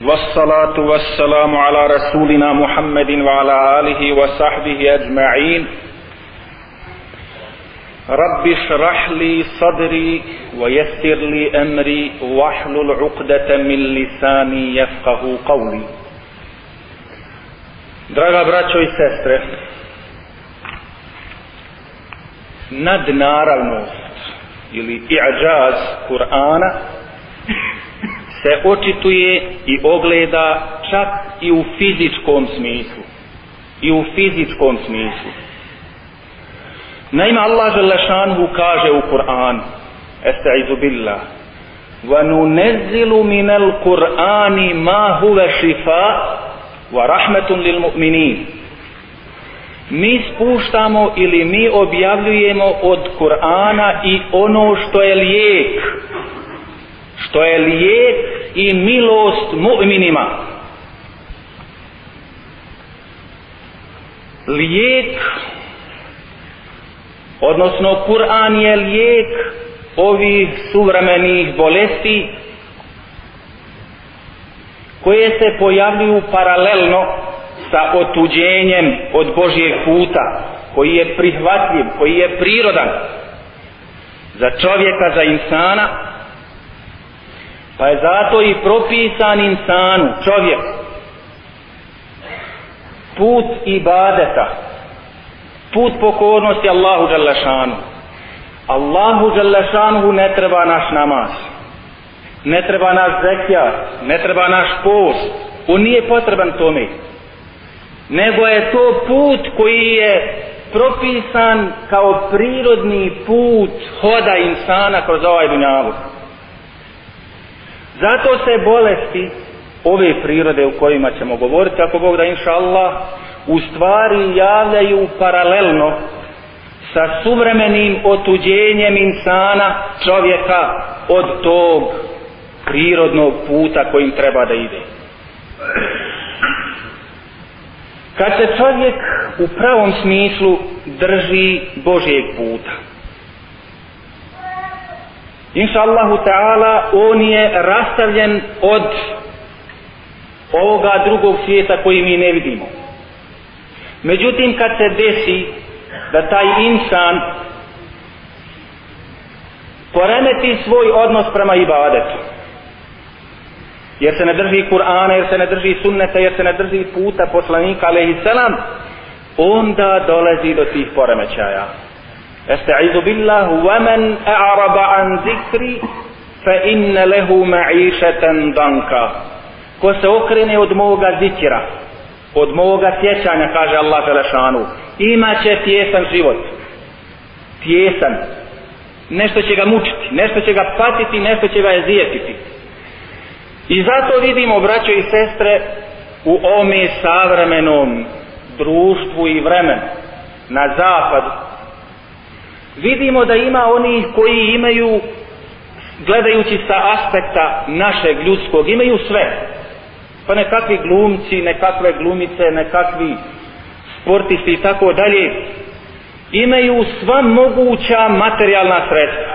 والصلاة والسلام على رسولنا محمد وعلى آله وصحبه أجمعين رب اشرح لي صدري ويسر لي أمري واحلل عقدة من لساني يفقه قولي. Draga braćo i sestre, nadnaravnost ili i'đaz Kur'ana se očituje i ogleda čak i u fizičkom smislu. Naime, Allah dželle šanuhu kaže u Kur'anu: Estaizu billah, wa nunezzilu minal Kur'ani ma huwa šifa wa rahmetun lil mu'minin. Mi spuštamo ili mi objavljujemo od Kur'ana i ono što je lijek i milost mu'minima. Lijek, odnosno Kur'an je lijek ovih suvremenih bolesti koje se pojavljuju paralelno sa otuđenjem od Božjeg puta, koji je prihvatljiv, koji je prirodan za čovjeka, za insana. Pa je zato i propisan insanu, čovjeku, put ibadeta, put pokornosti Allahu dželle šanuhu. Allahu dželle šanuhu ne treba naš namaz, ne treba naš zekijat, ne treba naš post, on nije potreban tome, nego je to put koji je propisan kao prirodni put hoda insana kroz ovaj dunjaluk. Zato se bolesti ove prirode u kojima ćemo govoriti, ako Bog da, inša Allah, u stvari javljaju paralelno sa suvremenim otuđenjem insana, čovjeka, od tog prirodnog puta kojim treba da ide. Kad se čovjek u pravom smislu drži Božjeg puta, inša Allahu ta'ala, on je rastavljen od ovoga drugog svijeta koji mi ne vidimo. Međutim, kad se desi da taj insan poremeti svoj odnos prema ibadetu, jer se ne drži Kur'ana, jer se ne drži sunneta, jer se ne drži puta poslanika alejhi selam, onda dolazi do tih poremećaja. Estaizu billah, وَمَنْ أَعْرَبَ عَنْ ذِكْرِ فَإِنَّ لَهُ مَعِيشَةً ضَنْكَ. Ko se okrene od moga zikira, od moga sjećanja, kaže Allah dželle šanuhu, imaće tijesan život. Tijesan. Nešto će ga mučiti, nešto će ga patiti, nešto će ga ezijetiti. I zato vidimo, braćo i sestre, u ovome savremenom društvu i vremenu na zapadu, vidimo da ima onih koji imaju, gledajući sa aspekta našeg ljudskog, imaju sve. Pa nekakvi glumci, nekakve glumice, nekakvi sportisti i tako dalje, imaju sva moguća materijalna sredstva.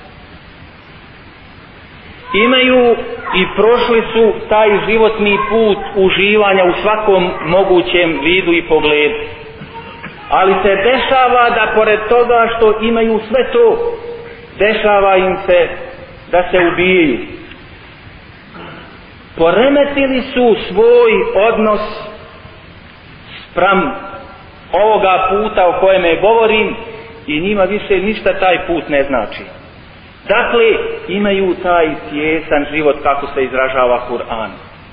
Imaju i prošli su taj životni put uživanja u svakom mogućem vidu i pogledu. Ali se dešava da pored toga što imaju sve to, dešava im se da se ubijaju. Poremetili su svoj odnos spram ovoga puta o kojem govorim i njima više ništa taj put ne znači. Dakle, imaju taj tijesan život, kako se izražava Kur'an.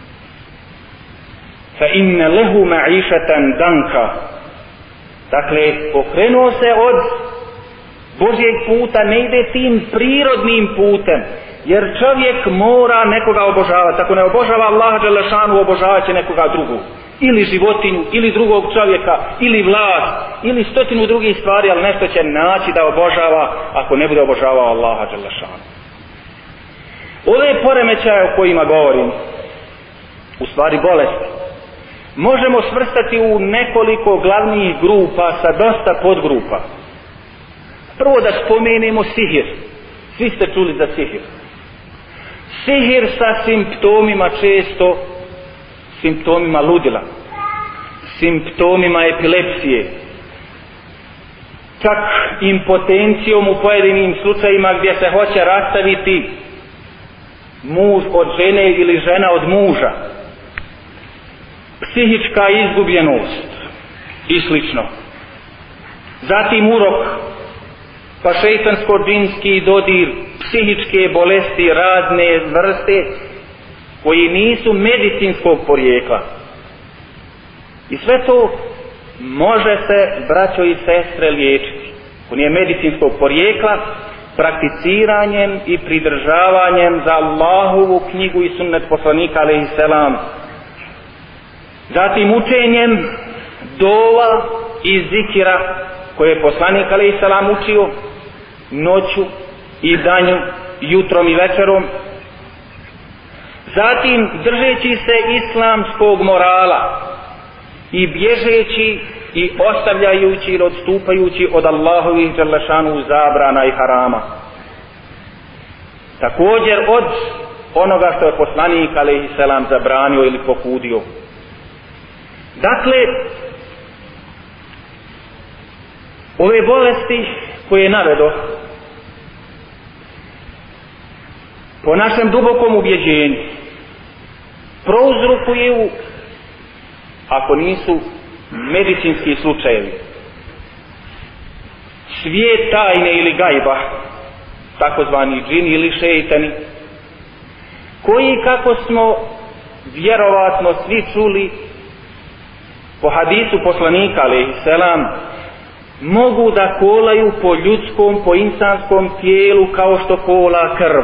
Fa inna lehu ma'išatan danka. Dakle, okrenuo se od Božjeg puta, ne ide tim prirodnim putem, jer čovjek mora nekoga obožavati. Ako ne obožava Allaha dželle šanuhu, obožavat će nekoga drugog, ili životinju, ili drugog čovjeka, ili vlast, ili stotinu drugih stvari, ali nešto će naći da obožava ako ne bude obožavao Allaha dželle šanuhu. Ove poremećaje o kojima govorim, u stvari bolesti, možemo svrstati u nekoliko glavnih grupa sa dosta podgrupa. Prvo da spomenemo sihir. Svi ste čuli za sihir. Sihir sa simptomima često simptomima ludila, simptomima epilepsije, čak impotencijom u pojedinim slučajima gdje se hoće rastaviti muž od žene ili žena od muža, psihička izgubljenost i slično. Zatim urok, pa šejtansko-džinski dodir, psihičke bolesti razne vrste koji nisu medicinskog porijekla. I sve to može se, braćo i sestre, liječiti. Ako nije medicinskog porijekla, prakticiranjem i pridržavanjem za Allahovu knjigu i sunnet poslanika alejhiselam. Zatim učenjem dova i zikira koje je poslanik alejhiselam učio noću i danju, jutrom i večerom. Zatim držeći se islamskog morala i bježeći i ostavljajući i odstupajući od Allahovih dželešanu zabrana i harama. Također od onoga što je poslanik alejhiselam zabranio ili pokudio. Dakle, ove bolesti koje navedo, po našem dubokom ubjeđenju, prouzrokuju, ako nisu medicinski slučajevi, svijet tajne ili gajba, takozvani džini ili šejtani, koji, kako smo vjerovatno svi čuli po hadisu poslanika alejhiselam, mogu da kolaju po ljudskom, po insanskom tijelu kao što kola krv.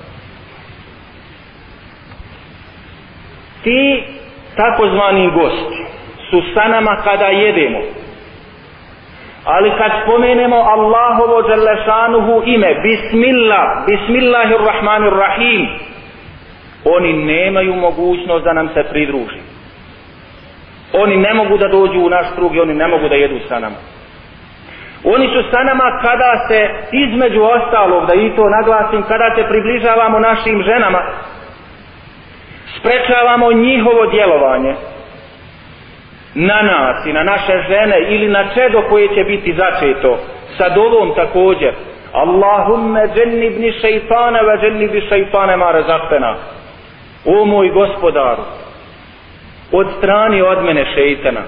Ti takozvani gosti su sa nama kada jedemo, ali kad spomenemo Allahovo dželešanuhu ime, bismillah, bismillahirrahmanirrahim, oni nemaju mogućnost da nam se pridruži. Oni ne mogu da dođu u naš krug i oni ne mogu da jedu sa nama. Oni su sa nama kada se, između ostalog, da i to naglasim, kada se približavamo našim ženama, sprečavamo njihovo djelovanje na nas i na naše žene ili na čedo koje će biti začeto sa dovom također. Allahumme džennibni šeitane ve džennibi šeitane ma rezaktena. O moj gospodaru, odstrani od mene šeitana,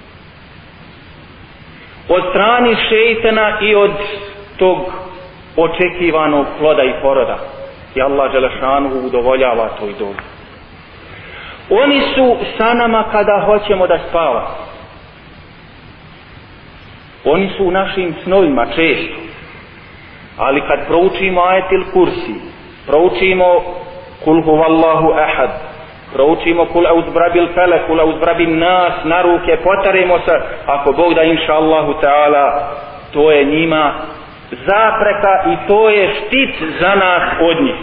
odstrani šeitana i od tog očekivanog ploda i poroda. I Allah dželešanu udovoljava toj dobi. Oni su sa nama kada hoćemo da spavamo. Oni su u našim snovima često. Ali kad proučimo ajetil kursi, proučimo kul huvallahu ahad, proučimo kul auzbrabil felek, kul auzbrabin nas, na ruke, potarimo se, ako Bog da inša Allahu ta'ala, to je njima zapreka i to je štit za nas od njih.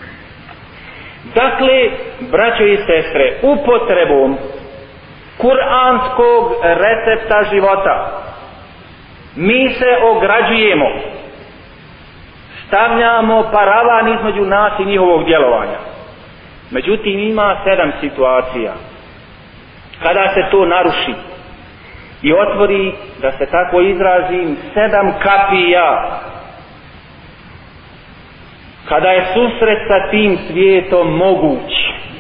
Dakle, braćo i sestre, upotrebom kuranskog recepta života mi se ograđujemo, stavljamo paravan između nas i njihovog djelovanja. Međutim, ima 7 situacija kada se to naruši i otvori, da se tako izrazim, 7 kapija, kada je susret sa tim svijetom moguć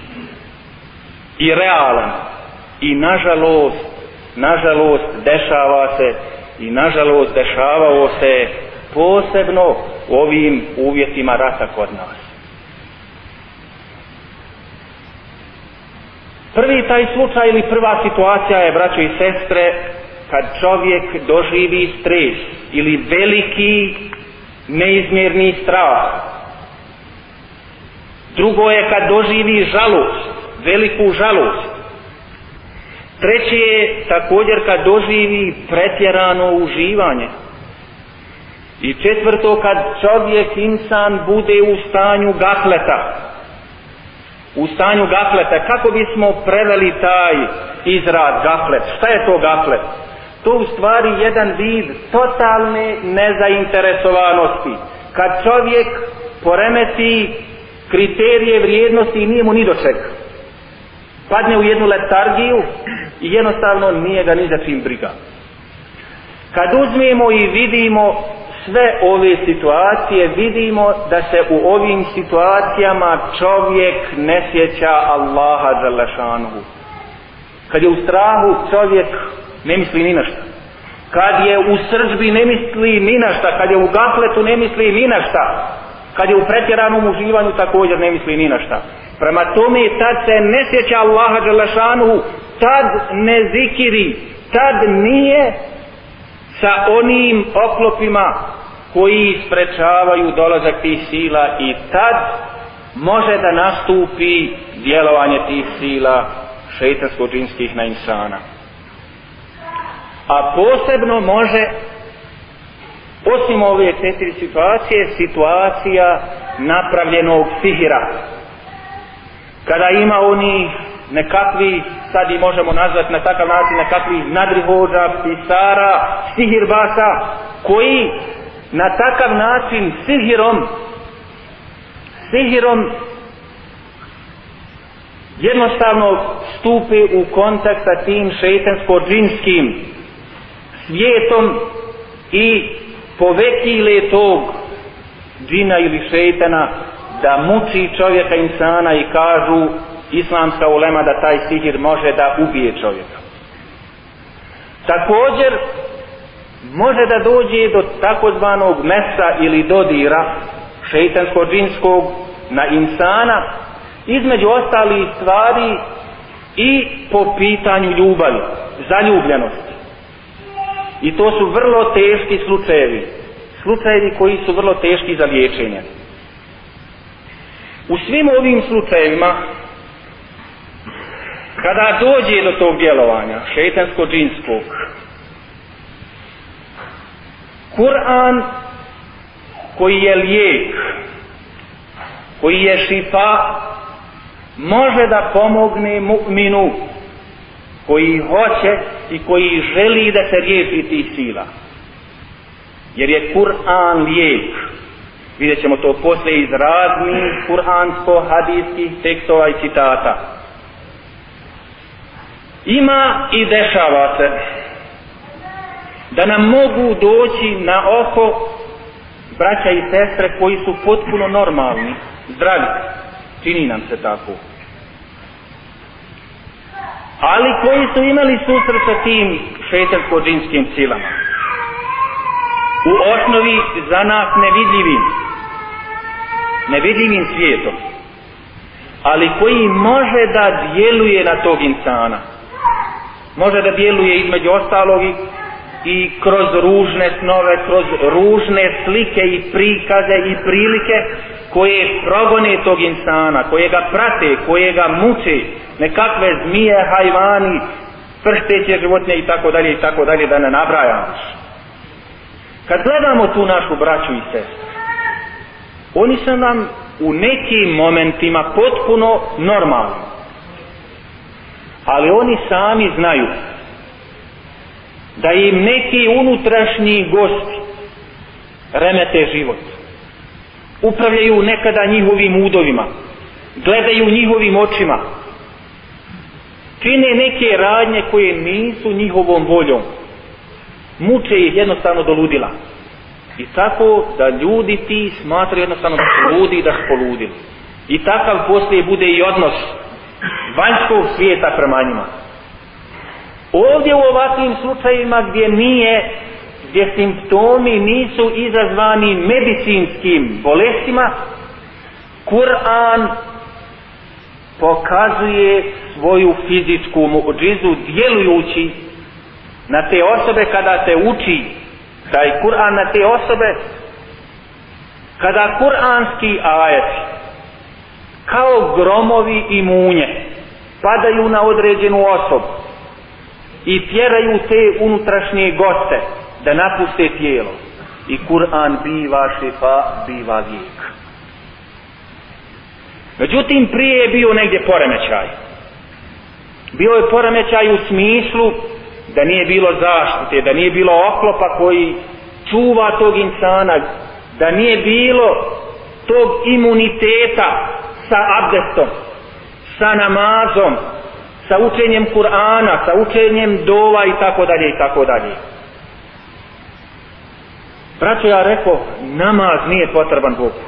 i realan i nažalost dešava se i nažalost dešavao se posebno u ovim uvjetima rata kod nas. Prvi taj slučaj ili prva situacija je, braćo i sestre, kad čovjek doživi stres ili veliki neizmjerni strah. Drugo je kad doživi žalost, veliku žalost. Treće je također kad doživi pretjerano uživanje. I četvrto, kad čovjek, insan, bude u stanju gafleta. U stanju gafleta. Kako bismo preveli taj izraz gaflet? Šta je to gaflet? To u stvari jedan vid totalne nezainteresovanosti. Kad čovjek poremeti kriterije vrijednosti i nije mu ni do čega. padne u jednu letargiju i jednostavno nije ga ni za čim briga. Kad uzmemo i vidimo sve ove situacije, vidimo da se u ovim situacijama čovjek ne sjeća Allaha dželle šanuhu. Kad je u strahu, čovjek ne misli ni na šta. Kad je u srdbi, ne misli ni na šta. Kad je u gafletu, ne misli ni na šta. Kad je u pretjeranom uživanju, također ne misli ni na šta. Prema tome, tad se ne sjeća Allaha dželle šanuhu, tad ne zikiri, tad nije sa onim oklopima koji sprečavaju dolazak tih sila, i tad može da nastupi djelovanje tih sila šejtansko-džinskih na insana. A posebno može, osim ove 4 situacije, situacija napravljenog sihira. Kada ima oni nekakvi, sad i možemo nazvati na takav način, nekakvi nadrihođa, pisara, sihirbasa, koji na takav način sihirom jednostavno stupe u kontakt sa tim šejtansko-džinskim svijetom i povekile tog džina ili šejtana da muči čovjeka insana, i kažu islamska ulema da taj sihir može da ubije čovjeka. Također može da dođe do takozvanog mesa ili dodira šejtansko-džinskog na insana, između ostalih stvari i po pitanju ljubavi, zaljubljenosti. I to su vrlo teški slučajevi koji su vrlo teški za liječenje. U svim ovim slučajevima, kada dođe do tog djelovanja šejtansko-džinskog, Kur'an koji je lijek, koji je šifa, može da pomogne mu'minu koji hoće i koji želi da se riješi tih sila. Jer je Kur'an lijek. Vidjet ćemo to poslije iz raznih kuransko-hadijskih tekstova i citata. Ima i dešava se da nam mogu doći na oko braća i sestre koji su potpuno normalni, zdravi. Čini nam se tako. Ali koji su imali susret sa tim šejtansko-džinskim silama. U osnovi za nas nevidljivim svijetom. Ali koji može da djeluje na tog insana. Može da djeluje između ostalog i kroz ružne snove, kroz ružne slike i prikaze i prilike koje progone tog insana, koje ga prate, koje ga muče, nekakve zmije, hajvani, pršteće životinje i tako dalje, da ne nabrajamo. Kad gledamo tu našu braću i sestre, oni su nam u nekim momentima potpuno normalni, ali oni sami znaju da im neki unutrašnji gosti remete život, upravljaju nekada njihovim udovima, gledaju njihovim očima, čine neke radnje koje nisu njihovom voljom, muče ih jednostavno do ludila, i tako da ljudi ti smatraju jednostavno da su ludi i da su poludili, i takav poslije bude i odnos vanjskog svijeta prema njima. Ovdje u ovakvim slučajevima gdje simptomi nisu izazvani medicinskim bolestima, Kur'an pokazuje svoju fizičku muđizu djelujući na te osobe. Kada se uči taj Kur'an na te osobe, kada kuranski ajeti kao gromovi i munje padaju na određenu osobu i tjeraju te unutrašnje goste da napuste tijelo, i Kur'an biva šifa, biva lijek. Međutim, prije je bio negdje poremećaj. Bio je poremećaj u smislu da nije bilo zaštite, da nije bilo oklopa koji čuva tog insana, da nije bilo tog imuniteta sa abdestom, sa namazom, sa učenjem Kur'ana, sa učenjem dova i tako dalje i tako dalje. Braćo, ja rekao, namaz nije potreban Bogu.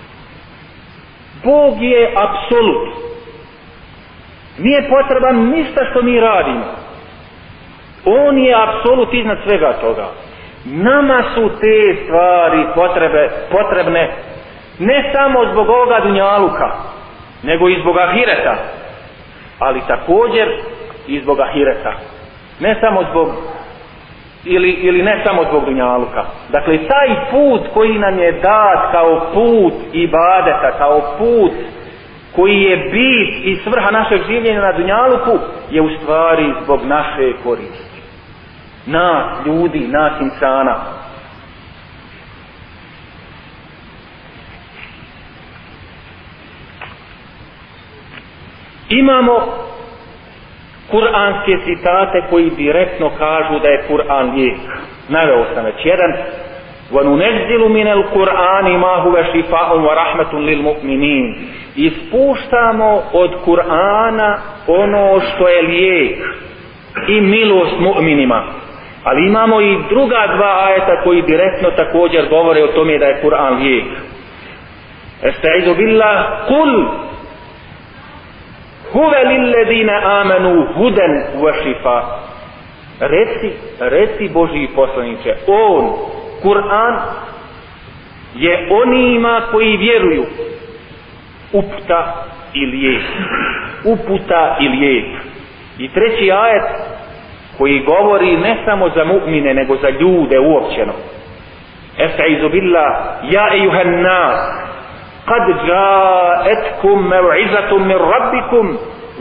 Bog je apsolut. Nije potreban ništa što mi radimo. On je apsolut iznad svega toga. Nama su te stvari potrebne ne samo zbog ovoga dunjaluka, nego i zbog ahireta, ali također i zbog ahireta. Ne samo zbog ili ne samo zbog dunjaluka. Dakle, taj put koji nam je dat kao put ibadeta, kao put koji je bit i svrha našeg življenja na dunjaluku, je u stvari zbog naše koristi. Nas, ljudi, nas insana. Imamo kuranske citate koji direktno kažu da je Kur'an lijek. Naveo sam već jedan. وَنُنَزِّلُ مِنَ الْقُرْآنِ مَا هُوَ شِفَاءٌ وَرَحْمَةٌ لِلْمُؤْمِنِينَ. Ispuštamo od Kur'ana ono što je lijek i milost mu'minima. Ali imamo i druga dva ajeta koji direktno također govore o tome da je Kur'an lijek. Estaizu billah, kul huve lilledine amenu huden wa šifa. Reci Božji poslaniče, on, Kur'an, je onima koji vjeruju uputa i lijek. Uputa i lijek. I treći ajet koji govori ne samo za mu'mine, nego za ljude uopćeno. Estaizu billah, ja ejuhan nas, kad jaetkum mev'izatum min rabbikum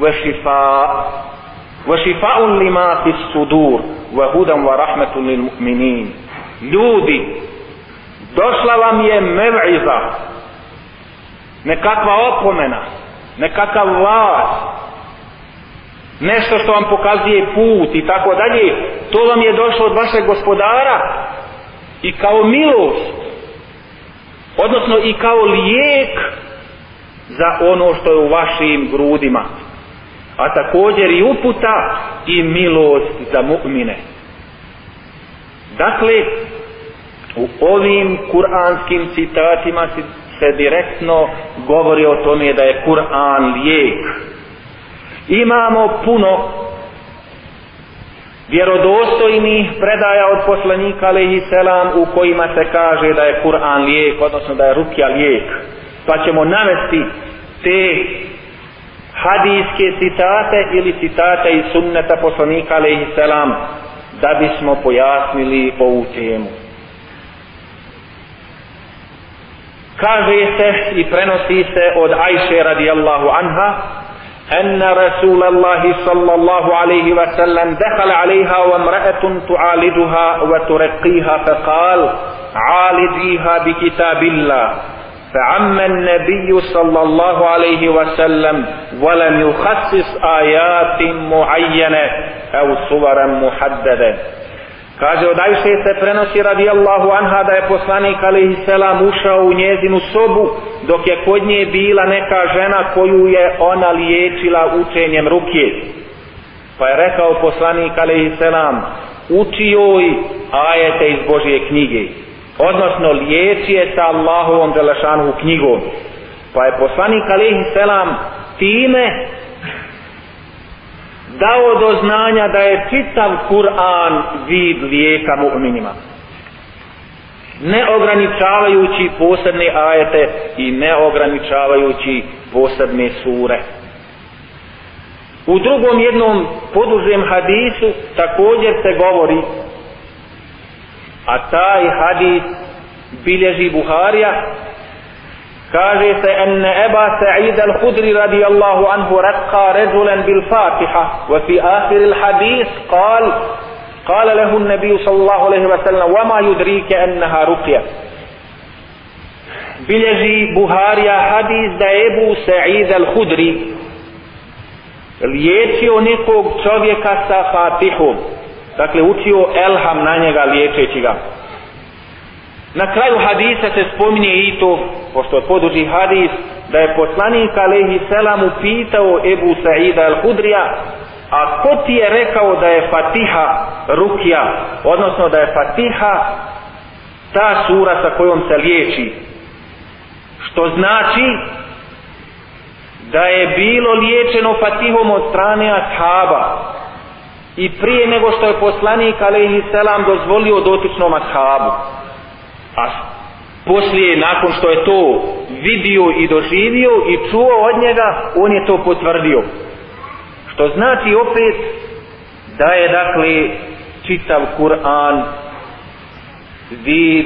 wa šifa'un lima fis sudur wa hudan wa rahmatun lil mu'minin. Ljudi, došla vam je mev'iza, nekakva opomena, nekakav vas, nešto što vam pokazuje put i tako dalje. To vam je došlo od vašeg gospodara i kao milost, odnosno i kao lijek za ono što je u vašim grudima, a također i uputa i milost za mu'mine. Dakle, u ovim kuranskim citatima se direktno govori o tome da je Kur'an lijek. Imamo puno vjerodostojnih predaja od poslanika alejhi selam u kojima se kaže da je Kur'an lijek, odnosno da je rukja lijek. Pa ćemo navesti te hadijske citate ili citate iz sunneta poslanika alejhi selam da bismo pojasnili ovu temu. Kaže se i prenosi se od Ajše radijallahu anha أن رسول الله صلى الله عليه وسلم دخل عليها وامرأة تعالجها وترقيها فقال عالجيها بكتاب الله فعم النبي صلى الله عليه وسلم ولم يخصص آيات معينة أو صورا محددة. Kaže, od Ajše se prenosi radijallahu anha da je poslanik alejhi selam ušao u njezinu sobu dok je kod nje bila neka žena koju je ona liječila učenjem rukje. Pa je rekao poslanik alejhi selam, uči joj ajete iz Božje knjige, odnosno liječi je sa Allahovom dželešanuhu knjigom. Pa je poslanik alejhi selam time dao do znanja da je čitav Kur'an vid lijeka mu'minima, ne ograničavajući posebne ajete i ne ograničavajući posebne sure. U drugom jednom podužem hadisu također se govori, a taj hadis bilježi Buharija. Kaže se enne Eba Sa'id al-Hudri radijallahu anhu rakka ređulen bil Fatiha wa fi ahir il-hadis قال له النبي صلى الله عليه وسلم وما يدريك أنها رقية. Bilježi Buharija hadis da Ebu Sa'id al-Hudri liječio nekog čovjeka sa Fatihom, dakle učio elham na njega liječeći ga. Na kraju hadisa se spominje i to, pošto je poduži hadis, da je poslanik alejhi selam upitao Ebu Saida al-Hudrija, a ko ti je rekao da je Fatiha rukja, odnosno da je Fatiha ta sura sa kojom se liječi, što znači da je bilo liječeno Fatihom od strane ashaba i prije nego što je poslanik alejhi selam dozvolio dotičnom ashabu, a poslije nakon što je to vidio i doživio i čuo od njega, on je to potvrdio, što znači opet da je dakle čitav Kur'an vid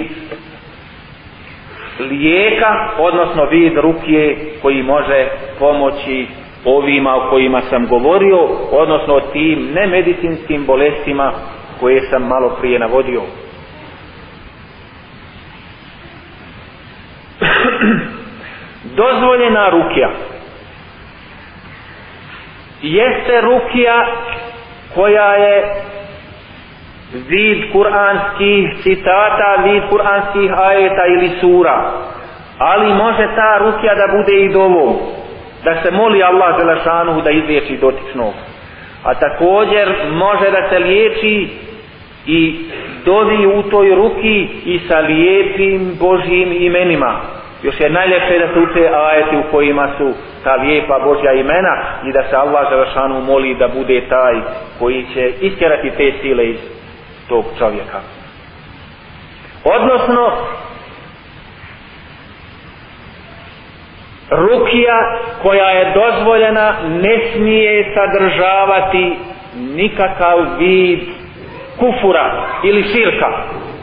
lijeka, odnosno vid rukje koji može pomoći ovima o kojima sam govorio, odnosno tim nemedicinskim bolestima koje sam malo prije navodio. Dozvoljena rukja jeste rukja koja je vid kuranskih citata, vid kuranskih ajeta ili sura, ali može ta rukja da bude i dovom, da se moli Allah dželešanu da izliječi dotičnog, a također može da se liječi i dovi u toj ruki i sa lijepim Božjim imenima. Još je najljepše da se uče ajeti u kojima su ta lijepa Božja imena i da se Allah dželešanu moli da bude taj koji će istjerati te sile iz tog čovjeka. Odnosno rukija koja je dozvoljena ne smije sadržavati nikakav vid kufura ili širka.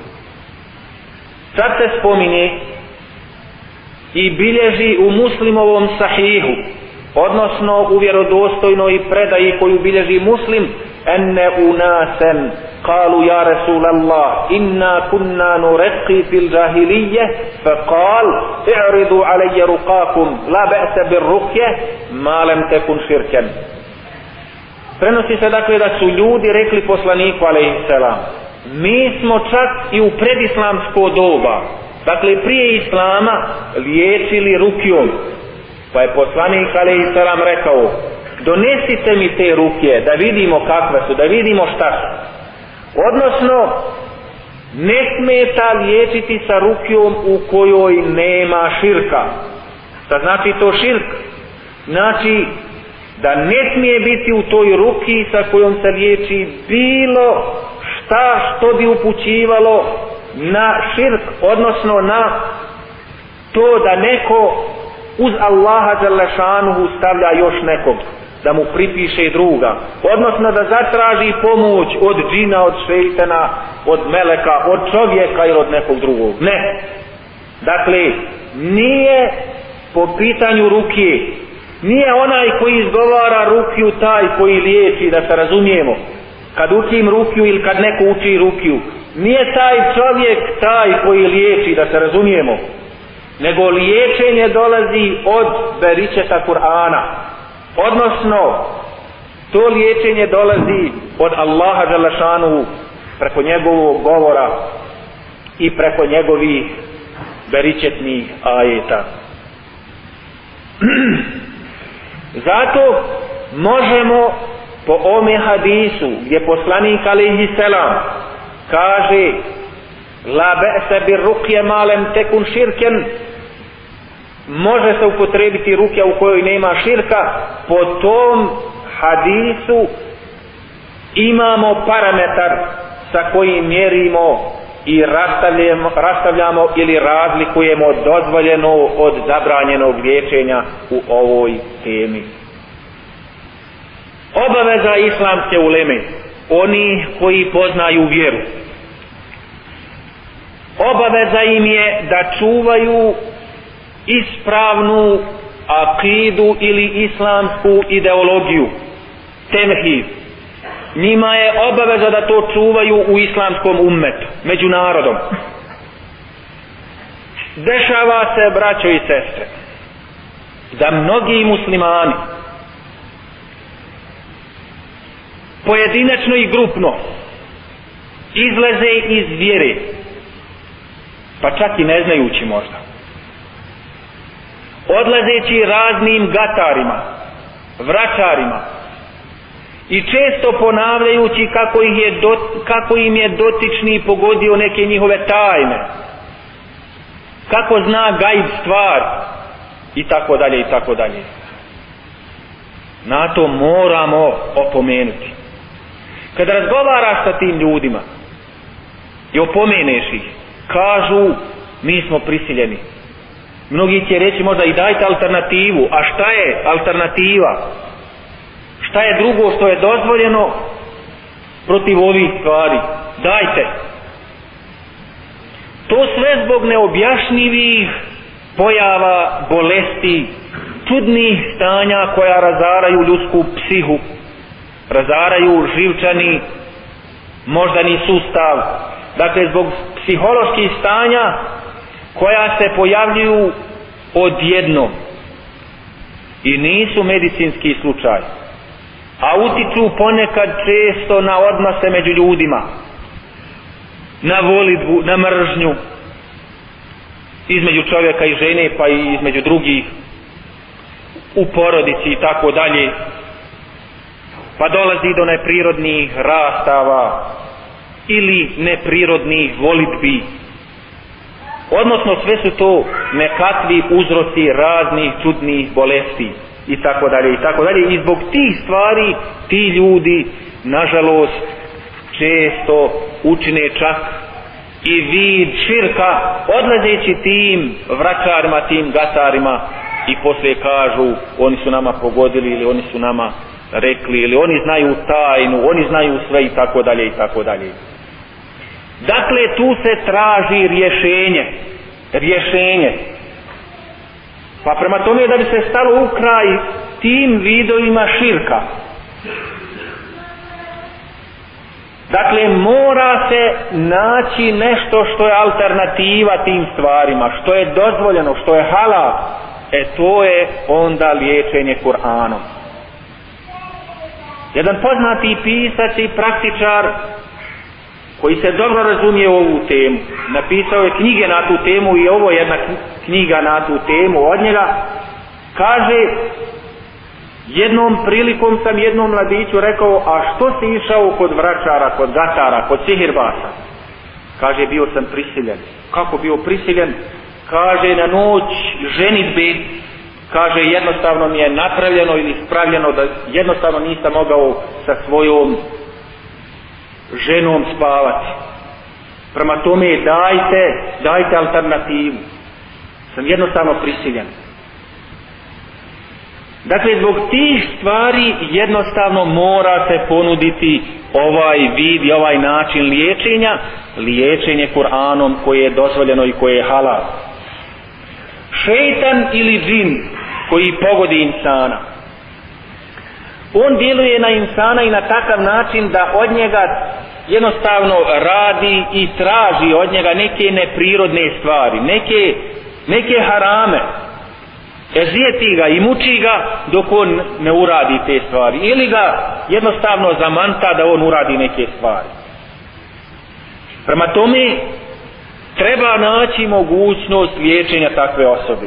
Sad se spominje i bilježi u Muslimovom sahihu, odnosno u vjerodostojnoj predaji koju bilježi Muslim, enne unasen kalu ja Rasulallah inna kunna nureqi fil džahilije fa kal i'ridu alejje rukakum la be'se bir rukje ma lem tekun širken. Prenosi se dakle da su ljudi rekli poslaniku alejhisselam, mi smo čak i u predislamsko doba, dakle prije islama, liječili rukjom, pa je poslanik alejhisselam rekao, donesite mi te rukje da vidimo kakve su, da vidimo šta su. Odnosno ne smeta liječiti sa rukjom u kojoj nema širka. Šta znači to širk? Znači da ne smije biti u toj ruki sa kojom se liječi bilo šta što bi upućivalo na širk, odnosno na to da neko uz Allaha dželešanuhu stavlja još nekog, da mu pripiše druga, odnosno da zatraži pomoć od džina, od šejtana, od meleka, od čovjeka ili od nekog drugog. Ne. Dakle, nije po pitanju ruke, nije onaj koji izgovara rukju taj koji liječi, da se razumijemo. Kad učim rukju ili kad neko uči rukju, nije taj čovjek taj koji liječi, da se razumijemo, nego liječenje dolazi od beričeta Kur'ana, odnosno to liječenje dolazi od Allaha dželešanu preko njegovog govora i preko njegovih beričetnih ajeta. Zato možemo po ome hadisu gdje poslanik alejhi selam kaže la be'se bir rukje malem tekun širken, može se upotrebiti rukja u kojoj nema širka, po tom hadisu imamo parametar sa kojim mjerimo i rastavljamo ili razlikujemo dozvoljeno od zabranjenog liječenja u ovoj temi. Obaveza islamske uleme, oni koji poznaju vjeru, obaveza im je da čuvaju ispravnu akidu ili islamsku ideologiju, tevhid. Njima je obaveza da to čuvaju u islamskom ummetu, među narodom. Dešava se, braćo i sestre, da mnogi muslimani pojedinačno i grupno izlaze iz vjere, pa čak i ne znajući možda, odlazeći raznim gatarima, vračarima i često ponavljajući kako im je dotični pogodio neke njihove tajne, kako zna gajb stvar i tako dalje i tako dalje. Na to moramo opomenuti. Kada razgovaraš sa tim ljudima i opomeneš ih, kažu mi smo prisiljeni. Mnogi će reći možda i dajte alternativu. A šta je alternativa? Šta je drugo što je dozvoljeno protiv ovih stvari? Dajte. To sve zbog neobjašnjivih pojava, bolesti, čudnih stanja koja razaraju ljudsku psihu, razaraju živčani, moždani sustav. Dakle, zbog psiholoških stanja koja se pojavljuju odjednom i nisu medicinski slučaj, a utiču ponekad često na odnose među ljudima, na volitbu, na mržnju između čovjeka i žene, pa i između drugih, u porodici i tako dalje, pa dolazi do neprirodnih rastava ili neprirodnih volitbi. Odnosno sve su to nekakvi uzroci raznih čudnih bolesti i tako dalje i tako dalje. I zbog tih stvari ti ljudi nažalost često učine čak i vid širka, odlazeći tim vračarima, tim gatarima, i poslije kažu oni su nama pogodili ili oni su nama rekli ili oni znaju tajnu, oni znaju sve i tako dalje i tako dalje. Dakle, tu se traži rješenje. Pa prema tome, da bi se stalo u kraj tim vidovima širka, dakle, mora se naći nešto što je alternativa tim stvarima, što je dozvoljeno, što je halal. To je onda liječenje Kur'anom. Jedan poznati pisac i praktičar koji se dobro razumije ovu temu, napisao je knjige na tu temu i ovo je jedna knjiga na tu temu od njega, kaže: jednom prilikom sam jednom mladiću rekao: a što si išao kod vračara, kod gatara, kod sihirbasa? Kaže: bio sam prisiljen. Kako bio prisiljen? Kaže: na noć ženidbe, kaže, jednostavno mi je napravljeno ili spravljeno da jednostavno nisam mogao sa svojom ženom spavati. Prema tome, dajte alternativu. Sam jednostavno prisiljen. Dakle, zbog tih stvari jednostavno mora se ponuditi ovaj vid i ovaj način liječenje Kur'anom koje je dozvoljeno i koje je halal. Šejtan ili džin koji pogodi insana, on djeluje na insana i na takav način da od njega jednostavno radi i traži od njega neke neprirodne stvari, neke harame, ezijeti ga i muči ga dok on ne uradi te stvari, ili ga jednostavno zamanta da on uradi neke stvari. Prema tome, treba naći mogućnost liječenja takve osobe.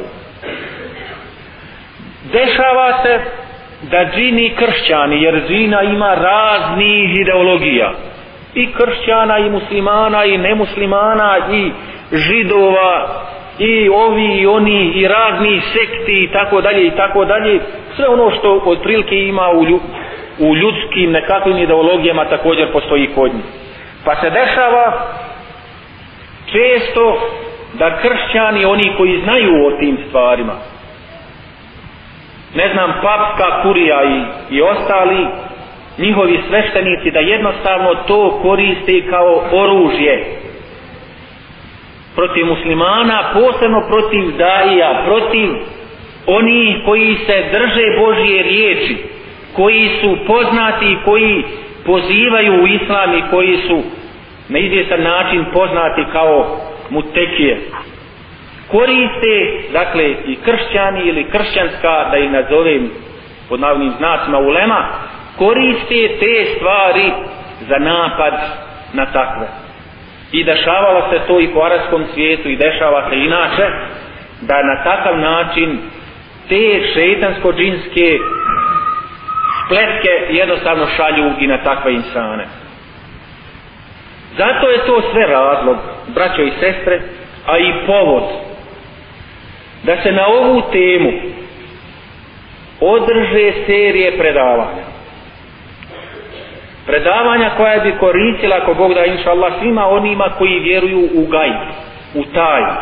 Dešava se da džini kršćani, jer džina ima raznih ideologija, i kršćana i muslimana i nemuslimana i židova i ovi i oni i razni sekti i tako dalje, sve ono što otprilike ima u ljudskim nekakvim ideologijama također postoji kod njih. Pa se dešava često da kršćani, oni koji znaju o tim stvarima, ne znam, papska kurija i ostali njihovi sveštenici, da jednostavno to koriste kao oružje protiv muslimana, posebno protiv daija, protiv onih koji se drže Božje riječi, koji su poznati i koji pozivaju u islam i koji su na izvjestan način poznati kao mutekije. Koriste, dakle, i kršćani ili kršćanska, da ih nazovem pod navodnim znacima ulema, koriste te stvari za napad na takve. I dešavalo se to i po arapskom svijetu i dešava se inače, da na takav način te šeitansko-džinske spletke jednostavno šalju i na takve insane. Zato je to sve razlog, braćo i sestre, a i povod da se na ovu temu održe serije predavanja. Predavanja koja bi koristila, ako Bog da, inša Allah, svima onima koji vjeruju u gajb, u tajnu.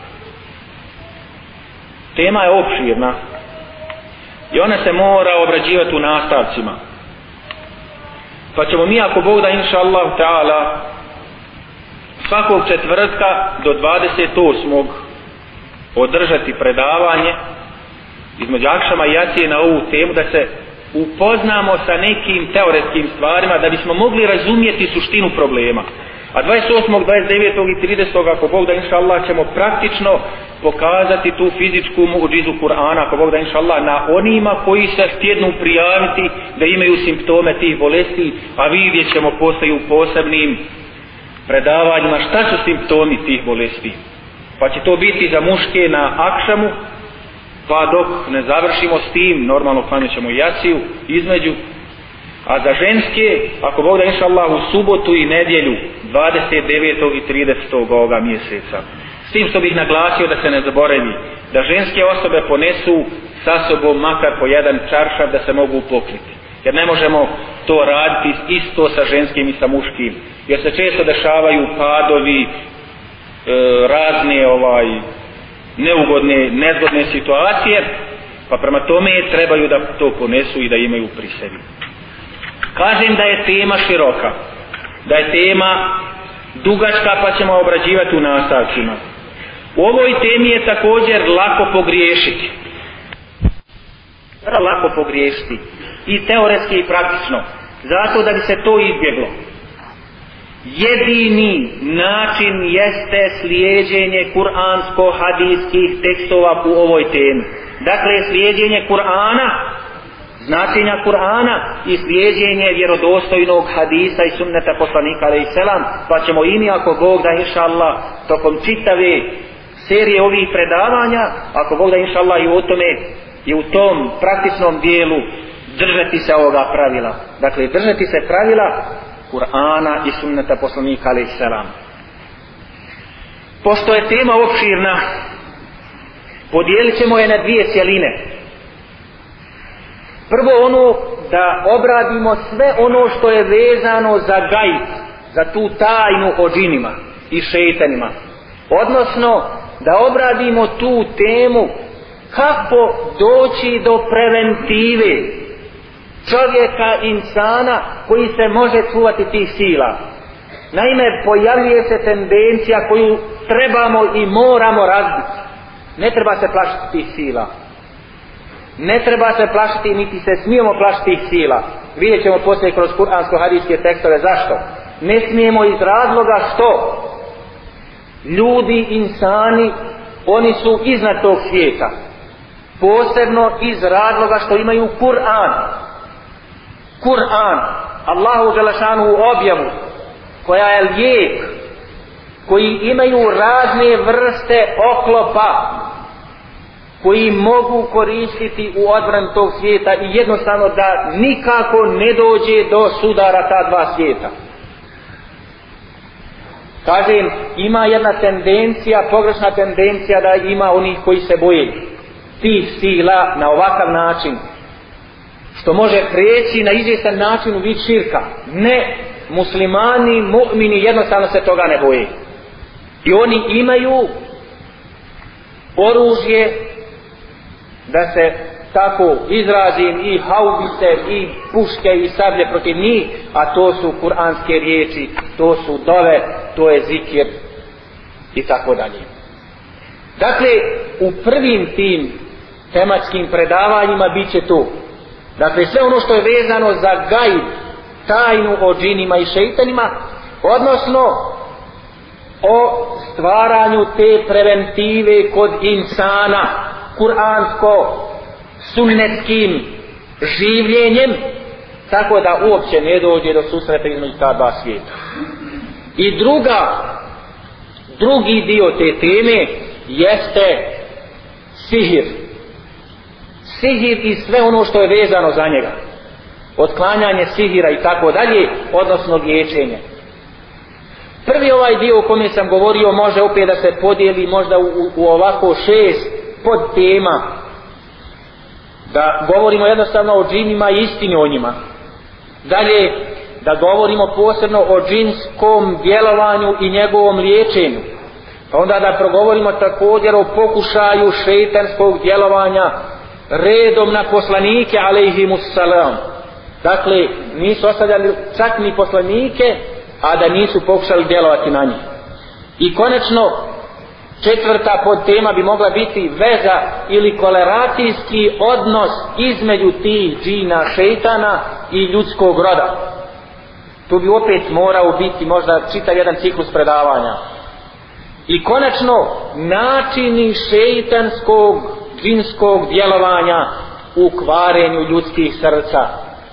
Tema je opširna i ona se mora obrađivati u nastavcima. Pa ćemo mi, ako Bog da, inša Allah ta'ala, svakog četvrtka do 28. održati predavanje između akšama i jacije na ovu temu, da se upoznamo sa nekim teoretskim stvarima da bismo mogli razumjeti suštinu problema. A 28., 29. i 30. ako Bog da, inša Allah, ćemo praktično pokazati tu fizičku muđizu Kur'ana, ako Bog da, inša Allah, na onima koji se htjednu prijaviti da imaju simptome tih bolesti, a vidjet ćemo poslije u posebnim predavanjima šta su simptomi tih bolesti. Pa će to biti za muške na akšamu, pa dok ne završimo s tim, normalno klanjat ćemo jaciju između, a za ženske, ako Bog da, inša Allah, u subotu i nedjelju 29. i 30. ovoga mjeseca. S tim što bih naglasio da se ne zaboravi da ženske osobe ponesu sa sobom makar po jedan čaršav da se mogu pokriti, jer ne možemo to raditi isto sa ženskim i sa muškim, jer se često dešavaju padovi, razne neugodne, nezgodne situacije, pa prema tome trebaju da to ponesu i da imaju pri sebi. Kažem da je tema široka, da je tema dugačka, pa ćemo obrađivati u nastavcima. U ovoj temi je također lako pogriješiti. Lako pogriješiti i teoretski i praktično, zato da bi se to izbjeglo. Jedini način jeste slijeđenje kuransko-hadijskih tekstova u ovoj temi. Dakle, slijeđenje Kur'ana, značenja Kur'ana i slijeđenje vjerodostojnog hadisa i sunneta poslanika alejhi selam, pa ćemo i mi, ako Bog da, inša Allah, tokom čitave serije ovih predavanja, ako Bog da, inša Allah, i u tome i u tom praktičnom dijelu držati se ovoga pravila. Dakle, držati se pravila Kur'ana i sunneta poslanika alejhi selam. Pošto je tema opširna, podijelit ćemo je na dvije cjeline. Prvo ono da obradimo sve ono što je vezano za gajb, za tu tajnu o džinima i šeitanima. Odnosno da obradimo tu temu kako doći do preventive čovjeka, insana koji se može čuvati tih sila. Naime, pojavljuje se tendencija koju trebamo i moramo razbiti. Ne treba se plašiti tih sila. Ne treba se plašiti, niti se smijemo plašiti tih sila. Vidjet ćemo poslije kroz kuransko-hadijske tekstove zašto. Ne smijemo iz razloga što ljudi, insani, oni su iznad tog svijeta. Posebno iz razloga što imaju Kur'an. Kur'an, Allahu dželešanu objavu, koja je lijek, koji imaju razne vrste oklopa, koji mogu koristiti u odbrani tog svijeta i jednostavno da nikako ne dođe do sudara ta dva svijeta. Kažem, ima jedna tendencija, pogrešna tendencija da ima onih koji se boje tih sila na ovakav način, što može prijeći na izvjestan način u vid širka. Ne, muslimani, mu'mini jednostavno se toga ne boje. I oni imaju oružje, da se tako izrazim, i haubice, i puške, i sablje protiv njih, a to su kuranske riječi, to su dove, to je zikir i tako dalje. Dakle, u prvim tim tematskim predavanjima bit će to. Dakle, sve ono što je vezano za gajb, tajnu o džinima i šeitanima, odnosno o stvaranju te preventive kod insana, kuransko-sunnetskim življenjem, tako da uopće ne dođe do susreta između ta dva svijeta. I drugi dio te teme jeste sihir, sihir i sve ono što je vezano za njega, otklanjanje sihira i tako dalje, odnosno liječenje. Prvi ovaj dio o kome sam govorio može opet da se podijeli možda u ovako 6 podtema, da govorimo jednostavno o džinima i istini o njima. Dalje da govorimo posebno o džinskom djelovanju i njegovom liječenju. Pa onda da progovorimo također o pokušaju šejtanskog djelovanja redom na poslanike alejhimussalam. Dakle, nisu ostavljali čak ni poslanike, a da nisu pokušali djelovati na njih. I konačno, 4. podtema bi mogla biti veza ili korelacijski odnos između tih džina šejtana i ljudskog roda. Tu bi opet morao biti možda čitav jedan ciklus predavanja. I konačno, načini šejtanskog džinskog djelovanja u kvarenju ljudskih srca.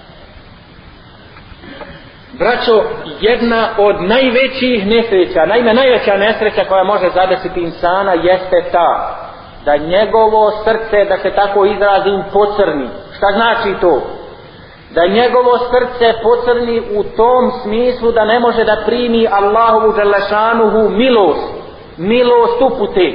Braćo, jedna od najvećih nesreća, naime najveća nesreća koja može zadesiti insana jeste ta da njegovo srce, da se tako izrazim, pocrni. Šta znači to? Da njegovo srce pocrni u tom smislu da ne može da primi Allahovu dželešanuhu milost upute.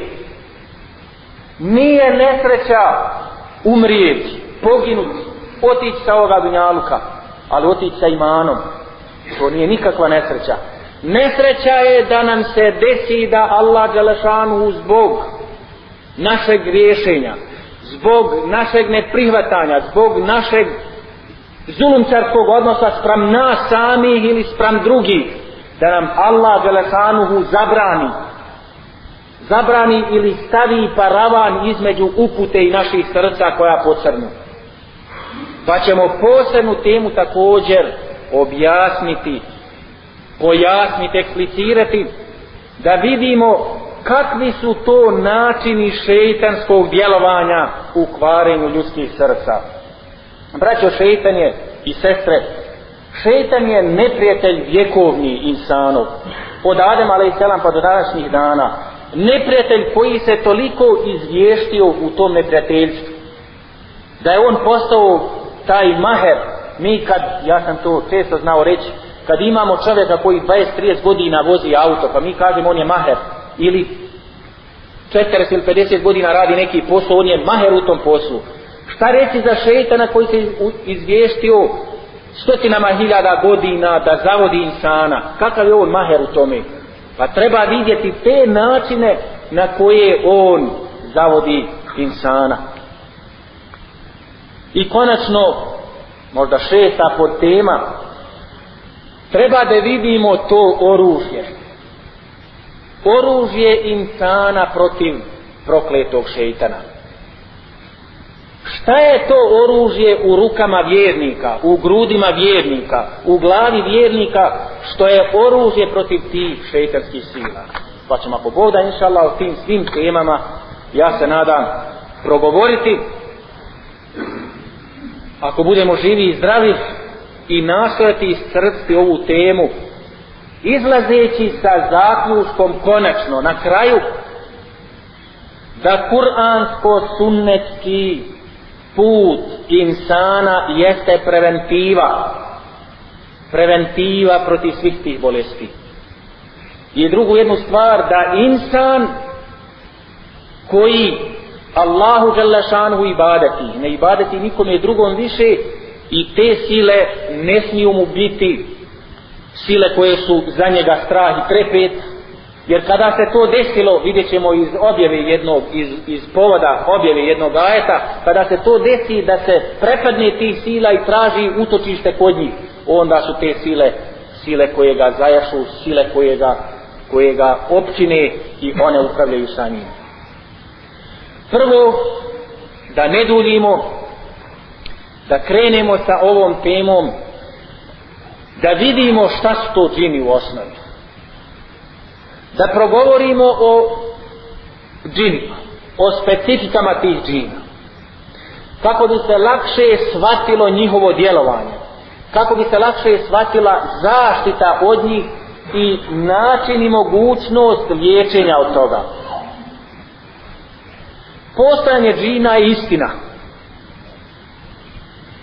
Nije nesreća umrijeti, poginuti, otići sa ovoga dunjaluka, ali otići sa imanom. To nije nikakva nesreća. Nesreća je da nam se desi da Allah dželešanuhu zbog našeg griješenja, zbog našeg neprihvatanja, zbog našeg zulumčarskog odnosa spram nas samih ili spram drugih, da nam Allah dželešanuhu zabrani ili stavi paravan između upute i naših srca koja pocrnu. Pa ćemo posebnu temu također objasniti, pojasniti, eksplicirati, da vidimo kakvi su to načini šejtanskog djelovanja u kvarenju ljudskih srca. Braćo, šejtan je i sestre, šejtan je neprijatelj vjekovni insanov, od Adema alejselam pa do današnjih dana. Neprijatelj koji se toliko izvještio u tom neprijateljstvu da je on postao taj maher. Mi kad, ja sam to često znao reći, kad imamo čovjeka koji 20-30 godina vozi auto, pa mi kažemo on je maher, ili 40 ili 50 godina radi neki posao, on je maher u tom poslu. Šta reći za šejtana koji se izvještio stotinama hiljada godina da zavodi insana? Kakav je on maher u tome? Pa treba vidjeti te načine na koje on zavodi insana. I konačno, možda 6. podtema, treba da vidimo to oružje. Oružje insana protiv prokletog šejtana. Šta je to oružje u rukama vjernika, u grudima vjernika, u glavi vjernika, što je oružje protiv tih šejtanskih sila? Pa ćemo ako Bog da inšallah o tim svim temama, ja se nadam, progovoriti, ako budemo živi i zdravi, i nastojati iscrpiti ovu temu, izlazeći sa zaključkom konačno na kraju da kuransko-sunnetski put insana jeste preventiva protiv svih tih bolesti. I drugu jednu stvar, da insan koji Allahu dželle šanuhu ibadeti, ne ibadeti nikome drugom više, i te sile ne smiju mu biti sile koje su za njega strah i trepet, jer kada se to desilo, vidjet ćemo iz objave jednog, iz povoda objave jednog ajeta, kada se to desi da se prepadne tih sila i traži utočište kod njih, onda su te sile koje ga zajašu, sile koje ga opčine i one upravljaju sa njim. Prvo, da ne duljimo, da krenemo sa ovom temom, da vidimo šta su to džini u osnovi. Da progovorimo o džinima, o specifikama tih džina, kako bi se lakše shvatilo njihovo djelovanje, kako bi se lakše shvatila zaštita od njih i način i mogućnost liječenja od toga. Postojanje džina je istina.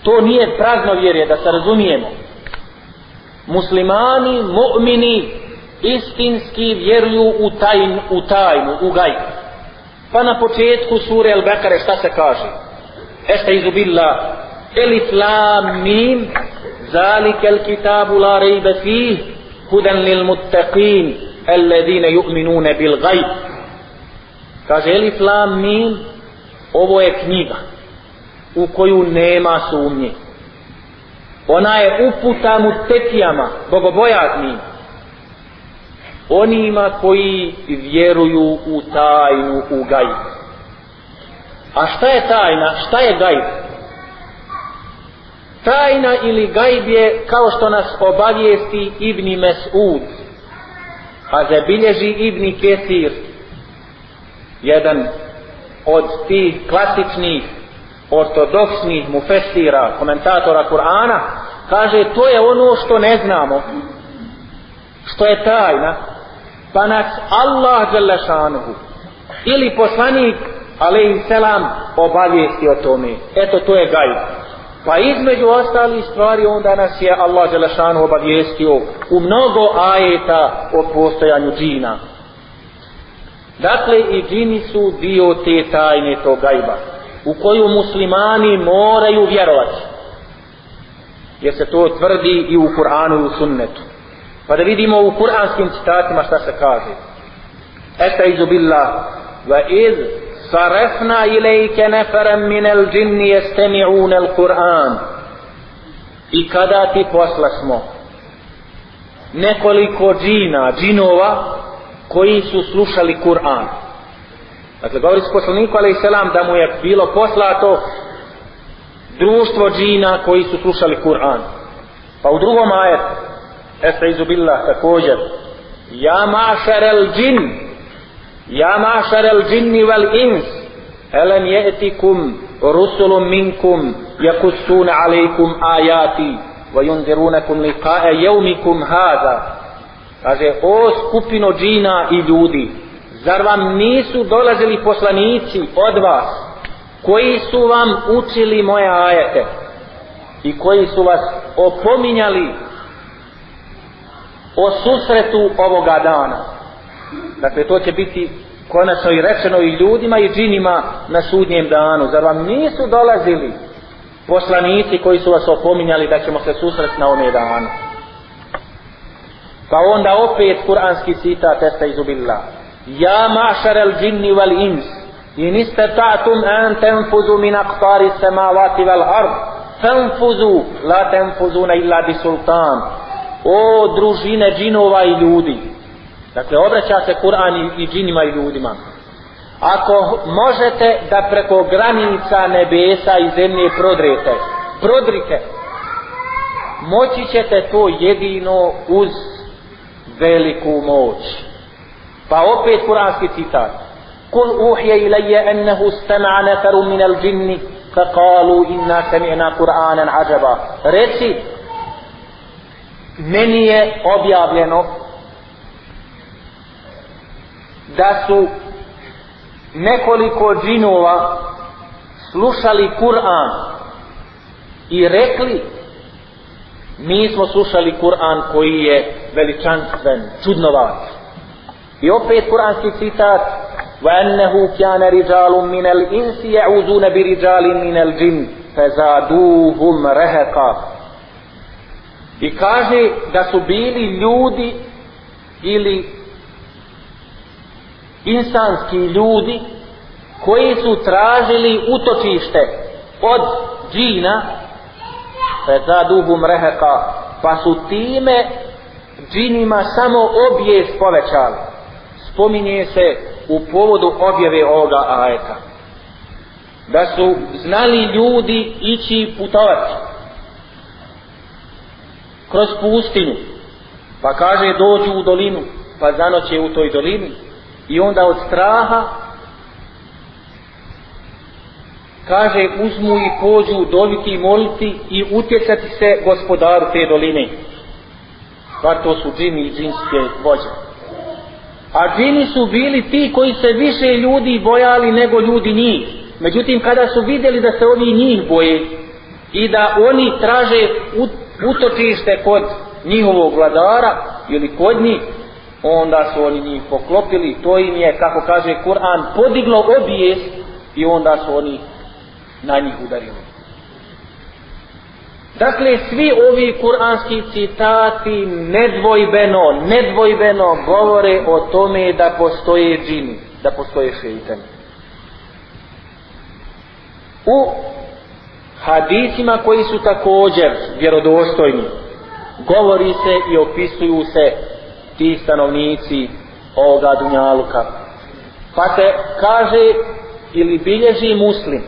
To nije praznovjerje, da se razumijemo. Muslimani, mu'mini, istinski vjeruju u tajnu, u gajb. Pa na početku sure Al-Bekare šta se kaže? Estaizu billah, elif lam mim, zalikel kitabu la rejbe fih, hudan lil muttaqin, alladine yu'minune bil gajb. Kaže elif lam mim, ovo je knjiga u koju nema sumnje. Ona je uputa mutekijama, bogobojaznim, onima koji vjeruju u tajnu, u gajb. A šta je tajna? Šta je gajb? Tajna ili gajb je, kao što nas obavijesti Ibn Mes'ud, a zabilježi Ibn Kesir, jedan od tih klasičnih ortodoksnih mufesira, komentatora Kur'ana, kaže to je ono što ne znamo, što je tajna, pa nas Allah dželle šanuhu ili poslanik alejhi selam obavijesti o tome. Eto, to je gajb. Pa između ostalih stvari onda nas je Allah dželle šanuhu obavijestio u mnogo ajeta o postojanju džina. Dakle, i džini su dio te tajne, tog gajba, u koju muslimani moraju vjerovati, jer se to tvrdi i u Kur'anu i u sunnetu. Pa da vidimo u kuranskim citatima šta se kaže. Estaizu billah, wa iz sarafna ilajke neferem minel džinni jestemi'une al-Kur'an. I kada ti poslasmo nekoliko džinova koji su slušali Kur'an. Dakle, govori se poslaniku alejhi selam da mu je bilo poslato društvo džina koji su slušali Kur'an. Pa u drugom ajetu, estaizu billah, također, ja mašarel džinni wal ins, elem je'tikum rusulun minkum yakussuna alejkum ajati wa yunzirunakum liqa'a yawmikum hada. Kaže, o skupino džina i ljudi, zar vam nisu dolazili poslanici od vas koji su vam učili moje ajete i koji su vas opominjali o susretu ovoga dana? Dakle, to će biti konačno i rečeno i ljudima i džinima na sudnjem danu. Zar vam nisu dolazili poslanici koji su vas opominjali da ćemo se susreti na onome danu? Pa onda opet kuranski citat, estaizu billah, ja mašarel džinni wal ins, in istata'tum an tenfuzu min aqtari samavati wal ard, tenfuzu, la tenfuzuna illa bi sultan. O družine džinova i ljudi. Dakle, obraća se Kur'an i džinima i ljudima. Ako možete da preko granica nebesa i zemlje prodrite, moći ćete to jedino uz veliku moć. Pa opet kuranski citat, kul uhje ilaje ennehu stema'a neferu minel džinni faqalu inna sami'na Kur'anan ađaba. Reci, meni je objavljeno da su nekoliko džinova slušali Kur'an i rekli, mi smo slušali Kur'an koji je veličanstven, čudnovat. I opet kuranski citat, وَأَنَّهُ كَانَ رِجَالٌ مِنَ الْإِنْسِ يَعُوذُونَ بِرِجَالٍ مِنَ الْجِنِّ فَزَادُوهُمْ رَهَقًا. I kaže da su bili ljudi ili insanski ljudi koji su tražili utočište od džina, فَزَادُوهُمْ رَهَقًا, pa su time džinima samo obijest povećali. Spominje se u povodu objave ovoga ajeta da su znali ljudi ići putovati kroz pustinju, pa kaže dođu u dolinu, pa zanoće u toj dolini i onda od straha kaže uzmu i pođu dobiti i moliti i utjecati se gospodaru te doline. Bar to su džini i džinske vođe. A džini su bili ti koji se više ljudi bojali nego ljudi njih. Međutim, kada su vidjeli da se ovi njih boje, i da oni traže utočište kod njihovog vladara ili kod njih, onda su oni njih poklopili. To im je, kako kaže Kur'an, podiglo obijest i onda su oni na njih udarili. Dakle, svi ovi kuranski citati nedvojbeno govore o tome da postoje džini, da postoje šeitani. U hadisima koji su također vjerodostojni govori se i opisuju se ti stanovnici ovoga dunjaluka. Pa se kaže ili bilježi Muslim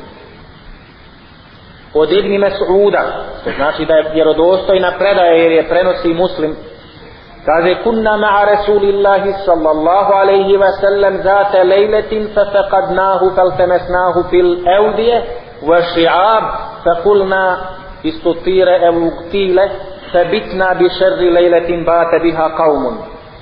od Ibn Mas'uda, što znači da je vjerodostojna predaja jer je prenosi Muslim, kaže: kunna ma'a Rasulillahi sallallahu alaihi wa sallam zate lejletin fafaqadnahu faltemasnahu fil evdije wa ši'ab faqulna istutire evugtile fabitna bi šerri lejletin bate biha qavmun.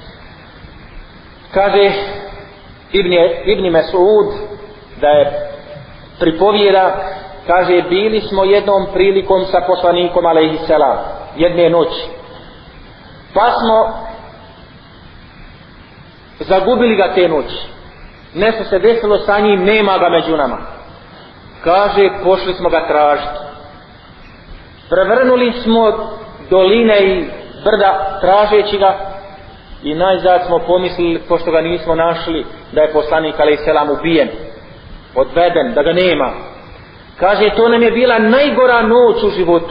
Kaže Ibn Mas'ud da je pripovjeda, kaže: bili smo jednom prilikom sa poslanikom alejhi selam jedne noći, pa smo zagubili ga te noći. Nešto se desilo sa njim, nema ga među nama. Kaže: pošli smo ga tražiti. Prevrnuli smo doline i brda tražeći ga i najzad smo pomislili, pošto ga nismo našli, da je poslanik alejhi selam ubijen, odveden, da ga nema. Kaže: to nam je bila najgora noć u životu.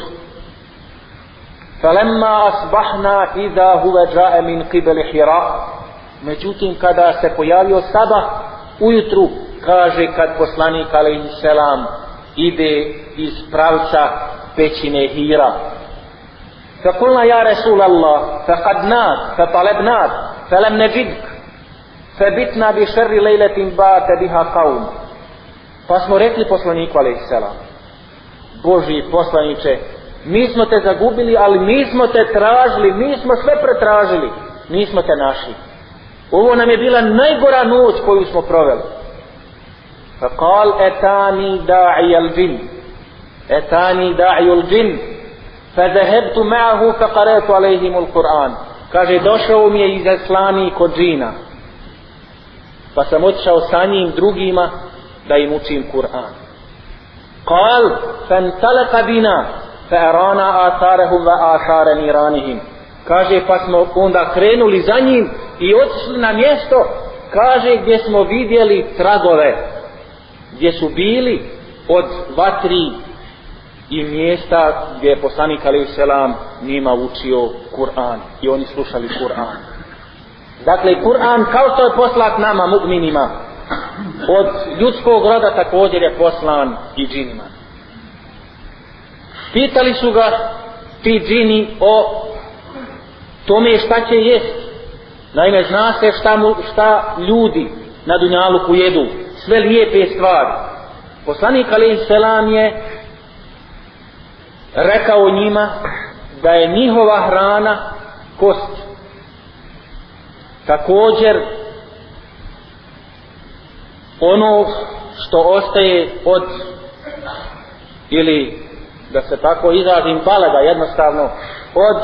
Falemma asbahna idha huwa ja'a min qibli Hira. Međutim, kada se pojavio sabah ujutru, kaže, kad poslanik alejhi selam ide iz pravca pećine Hira. فقلنا يا رسول الله فقدناك فطلبناك فلم نجدك فبتنا بشر ليلة بات بها قوم. Pa smo rekli poslaniku alejhi selam: Božji poslaniče, mi smo te zagubili, ali mi smo te tražili, mi smo sve pretražili, nismo te našli. Ovo nam je bila najgora noć koju smo proveli. فقال اتاني داعي الجن اتاني داعي الجن فذهبت معه فقرأت عليهم القرآن. Kaže: došao mi je izaslanik od džina, pa sam otišao sa njim drugima da im učim Kur'an. قال فانطلق بنا فأرانا آثارهم وآثار نيرانهم. Kaže: pa smo onda krenuli za njim i otišli na mjesto, kaže, gdje smo vidjeli tragove, gdje su bili od vatri i mjesta gdje je poslanik alejhi selam njima učio Kur'an i oni slušali Kur'an. Dakle, Kur'an kao što je poslat nama mu'minima od ljudskog roda, također je poslan i džinima. Pitali su ga ti džini o tome šta će jest. Naime, zna se šta ljudi na dunjaluku jedu, sve lijepe stvari. Poslanik alejhi selam je rekao njima da je njihova hrana kost. Također ono što ostaje od, ili da se tako izrazim, balega, jednostavno od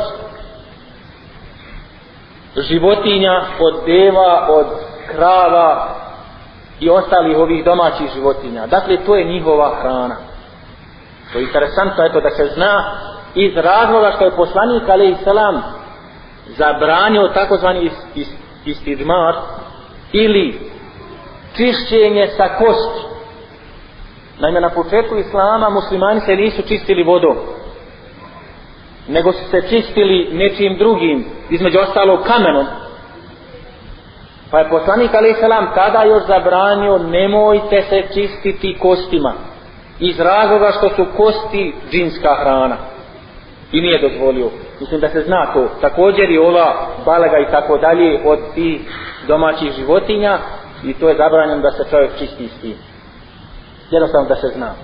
životinja, od deva, od krava i ostalih ovih domaćih životinja. Dakle, to je njihova hrana. To je interesantno, eto, da se zna iz razloga što je poslanik alejhi selam zabranio takozvani istidmar ili čišćenje sa kosti. Naime, na početku islama muslimani se nisu čistili vodom, nego su se čistili nečim drugim, između ostalog kamenom. Pa je poslanik alejhi selam tada još zabranio: nemojte se čistiti kostima, iz razloga što su kosti džinska hrana, i nije dozvolio. Mislim da se zna to. Također i ova balega i tako dalje od tih domaćih životinja, i to je zabranjeno da se čovjek čisti s tim. Jednostavno da se zna.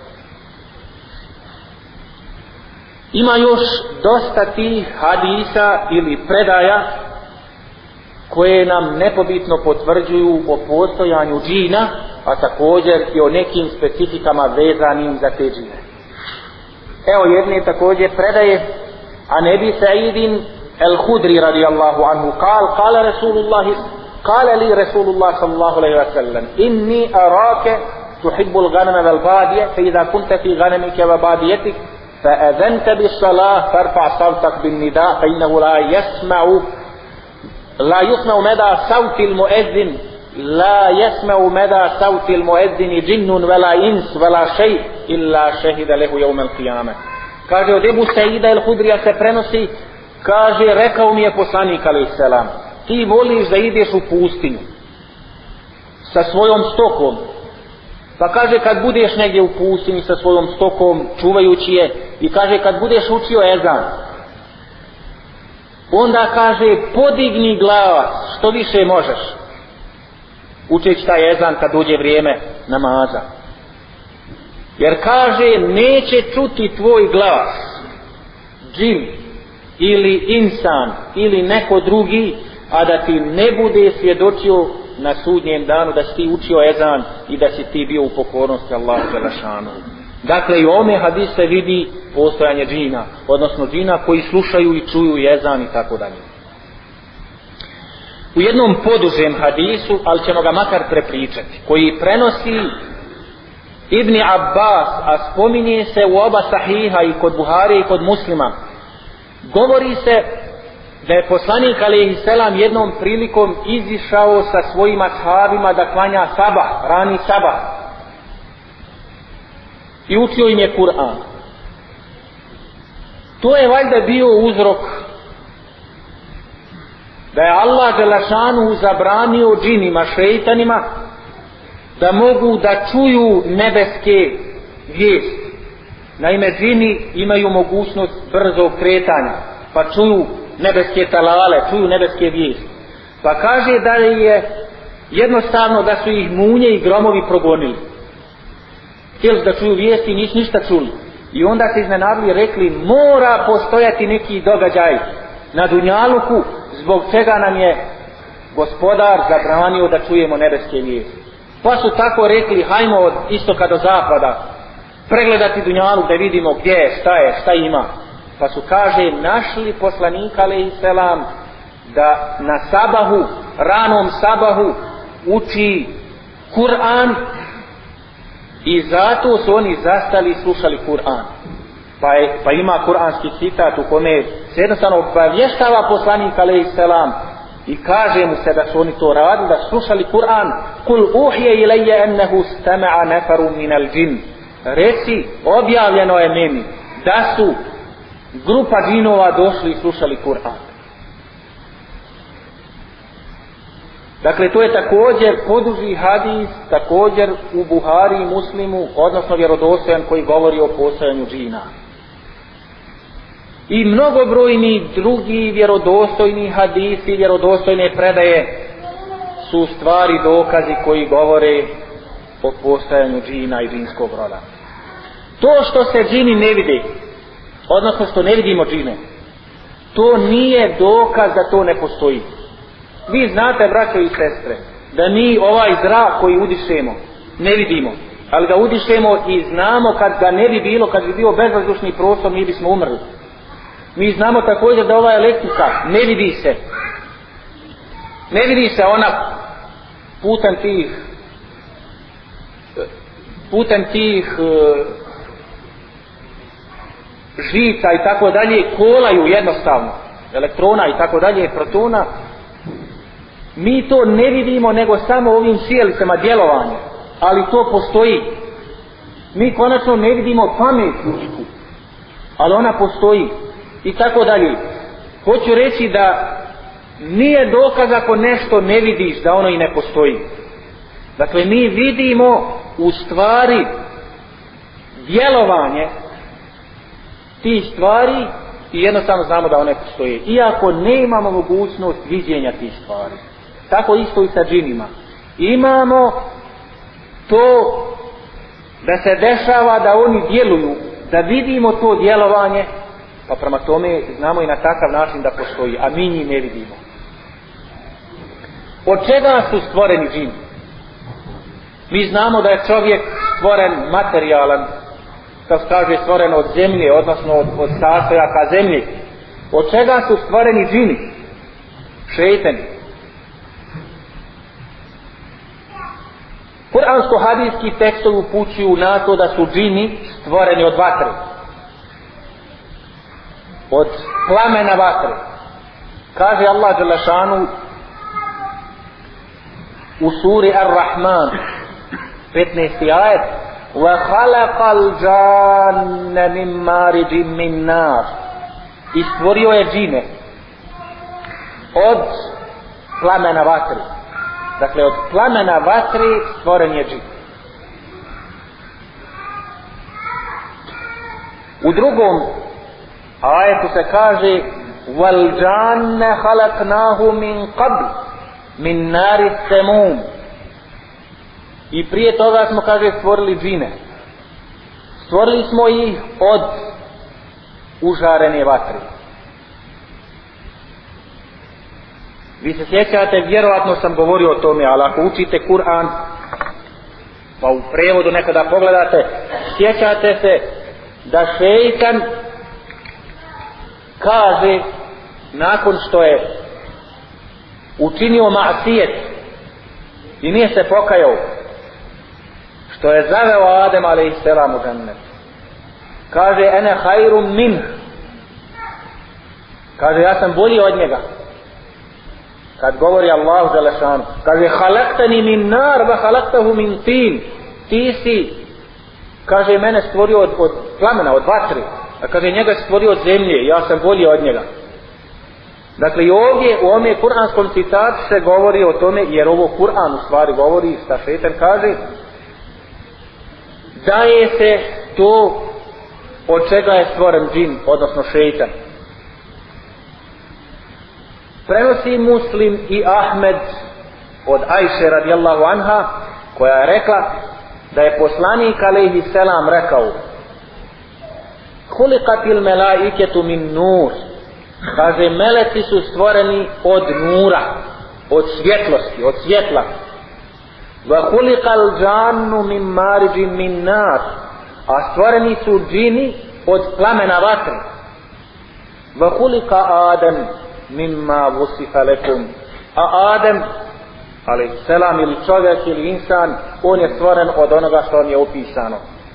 Ima još dosta tih hadisa ili predaja koje nam nepobitno potvrđuju o postojanju džina, a također i o nekim specifikama vezanim za te džine. Evo jedne također predaje an Ebi Sa'idin al-Hudri radijallahu anhu قال لي رسول الله صلى الله عليه وسلم إني أراك تحب الغنم والبادية فإذا كنت في غنمك وباديتك فأذنت بالصلاة فارفع صوتك بالنداء فإنه لا يسمع مدى صوت المؤذن لا يسمع مدى صوت المؤذن جن ولا إنس ولا شيء إلا شهد له يوم القيامة. Kaže od Ebu Saida el-Hudrija se prenosi, kaže rekao mi je poslanik alejhi selam, ti voliš da ideš u pustinju sa svojom stokom, pa kaže kad budeš negdje u pustinji sa svojom stokom čuvajući je, i kaže kad budeš učio ezan, onda kaže podigni glas što više možeš učeći taj ezan kad dođe vrijeme namaza, jer kaže neće čuti tvoj glas džin ili insan ili neko drugi, a da ti ne bude svjedočio na sudnjem danu da si ti učio ezan i da si ti bio u pokornosti Allahu dželešanu. Dakle i u ovome hadisu se vidi postojanje džina, odnosno džina koji slušaju i čuju ezan i tako dalje. U jednom podužem hadisu, ali ćemo ga makar prepričati, koji prenosi Ibn Abbas, a spominje se u oba sahiha i kod Buhari i kod Muslima, govori se da je poslanik alejhi selam jednom prilikom izišao sa svojim ashabima da klanja sabah, rani sabah, i učio im je Kur'an. To je valjda bio uzrok da je Allah dželešanu zabranio džinima, šeitanima da mogu da čuju nebeske vijesti. Naime, džini imaju mogućnost brzog kretanja, pa čuju nebeske talale, čuju nebeske vijesti. Pa kaže da je jednostavno da su ih munje i gromovi progonili. Htjeli da čuju vijesti i nisu ništa čuli. I onda se iznenadili i rekli mora postojati neki događaj na dunjaluku zbog čega nam je Gospodar zabranio da čujemo nebeske vijesti. Pa su tako rekli hajmo od istoka do zapada pregledati dunjaluk da vidimo gdje je, šta ima. Pa su, kaže, našli poslanika alejhi selam da na sabahu, ranom sabahu uči Kur'an, i zato su oni zastali i slušali Kur'an. Pa ima kuranski citat u kome se jednostavno obavještava poslanik alejhi selam i kaže mu se da su oni to radili, da su slušali Kur'an. Kul uhije ilaje ennehu stama'a nefaru minal džin. Reci, objavljeno je meni da su grupa džinova došli i slušali Kur'an. Dakle, to je također poduži hadis, također u Buhari i Muslimu, odnosno vjerodostojan, koji govori o postojanju džina. I mnogobrojni drugi vjerodostojni hadisi, vjerodostojne predaje su stvari dokazi koji govore o postojanju džina i džinskog roda. To što se džini ne vide, odnosno što ne vidimo džine, to nije dokaz da to ne postoji. Vi znate, braćo i sestre, da mi ovaj zrak koji udišemo ne vidimo, ali ga udišemo i znamo kad ga ne bi bilo, kad bi bio bezvazdušni prostor, mi bismo umrli. Mi znamo također da ova elektrika ne vidi se. Ne vidi se ona putem tih žica i tako dalje, kolaju jednostavno, elektrona i tako dalje, protona. Mi to ne vidimo nego samo ovim sjelicama djelovanja, ali to postoji. Mi konačno ne vidimo pamet ljudsku, ali ona postoji i tako dalje. Hoću reći da nije dokaz ako nešto ne vidiš da ono i ne postoji. Dakle, mi vidimo u stvari djelovanje tih stvari i jednostavno znamo da one postoje, iako ne imamo mogućnost viđenja tih stvari. Tako isto i sa džinima. Imamo to da se dešava da oni djeluju, da vidimo to djelovanje, pa prema tome znamo i na takav način da postoji, a mi njih ne vidimo. Od čega su stvoreni džini? Mi znamo da je čovjek stvoren materijalan, kako kaže, stvoreno od zemlje, odnosno od sastojaka zemlje. Od čega su stvoreni džini? Šejtani. Kuransko-hadijski tekstovi upućuju na to da su džini stvoreni od vatre, od plamena vatre. Kaže Allah dželle šanu u suri Ar-Rahman 15. ajet: wa khalaqal janna min marijin min nar, i stvorio je džine od plamena vatre. Dakle, od plamena vatre stvoren je džin. U drugom ajetu se kaže: wal janna khalaqnahu min qabl min nari samum, i prije toga smo, kaže, stvorili džine. Stvorili smo ih od užarene vatre. Vi se sjećate, vjerovatno sam govorio o tome, ali ako učite Kur'an, pa u prevodu nekada pogledate, sjećate se da šejtan kaže, nakon što je učinio ma'sijet i nije se pokajao, što je zaveo Adem a.s. u džennet, kaže: ene hajrum min, kaže, ja sam bolji od njega. Kad govori Allahu dželle šanu, kaže: halaktani min nar wa halaktahu min tin, ti si, kaže, mene stvorio od plamena, od vatre, a kaže, njega stvorio od zemlje, ja sam bolji od njega. Dakle, i ovdje u ovome kuranskom citatu se govori o tome, jer ovo Kur'an u stvari govori, šta šejtan kaže, daje se to od čega je stvoren džin, odnosno šejtan. Prenosi Muslim i Ahmed od Ajše radijallahu anha, koja je rekla da je poslanik alejhi selam rekao: khuliqatil melaiketu min nur, kaže, meleci su stvoreni od nura, od svjetlosti, od svjetla. Wa khuliqal jannu min marijin min nar, a stvoreni su džini od plamena vatre. Wa khuliqa Adam mimma vusifa lekum, a Adem alejhi selam, ili čovjek ili insan, on je stvoren od onoga što on je opisano.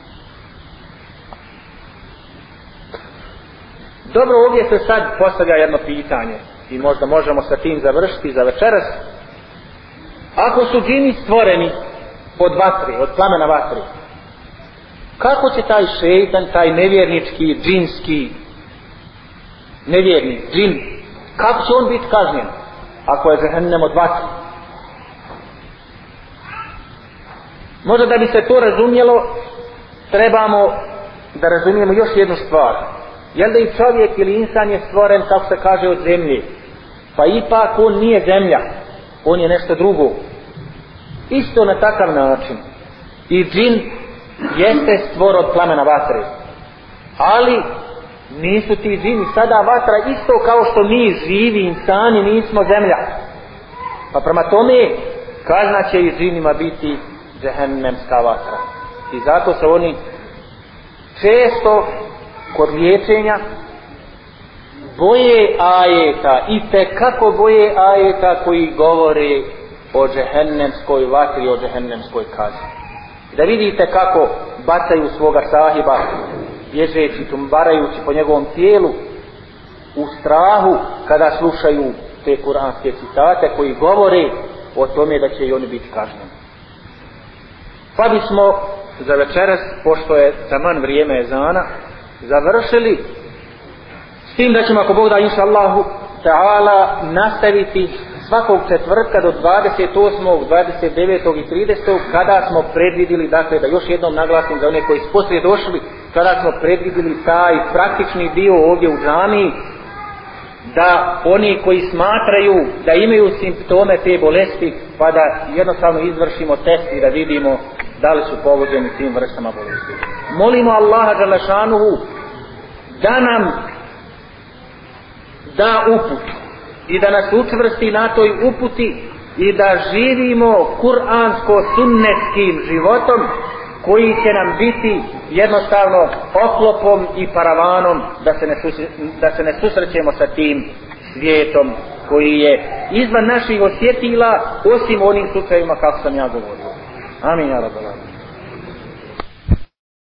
Dobro, ovdje se sad postavlja jedno pitanje i možda možemo sa tim završiti za večeras. Ako su džini stvoreni od vatre, od plamena vatre, kako će taj šejtan, taj nevjernički, džinski nevjernik, džin, kako će on biti kažnjen ako je džehennem od vatre? Možda da bi se to razumjelo, trebamo da razumijemo još jednu stvar. Jel da i čovjek ili insan je stvoren, kako se kaže, od zemlje? Pa ipak on nije zemlja, on je nešto drugo. Isto na takav način i džin jeste stvor od plamena vatre, ali nisu ti džini sada vatra, isto kao što mi živi insani nismo zemlja. Pa prema tome kazna će i džinima biti džehennemska vatra. I zato se oni često kod liječenja boje ajeta, i tekako boje ajeta koji govore o džehennemskoj vatri, o džehennemskoj kazni. Da vidite kako bacaju svoga sahiba, bježeći, tumbarajući po njegovom tijelu u strahu kada slušaju te kuranske citate koji govore o tome da će i oni biti kažnjeni. Pa bismo za večeras, pošto je taman vrijeme ezana, završili s tim da ćemo, ako Bog da, inša Allahu ta'ala, nastaviti svakog četvrtka do 28., 29. i 30. kada smo predvidili, dakle da još jednom naglasim za one koji su poslije došli, kada smo predvidili taj praktični dio ovdje u džamiji, da oni koji smatraju da imaju simptome te bolesti, pa da jednostavno izvršimo test i da vidimo da li su pogođeni tim vrstama bolesti. Molimo Allaha dželle šanuhu da nam da uput i da nas učvrsti na toj uputi i da živimo kuransko-sunnetskim životom koji će nam biti jednostavno oklopom i paravanom da se ne susrećemo sa tim svijetom koji je izvan naših osjetila, osim onim slučajevima kako sam ja govorio. Amin, ja rabbal alamin.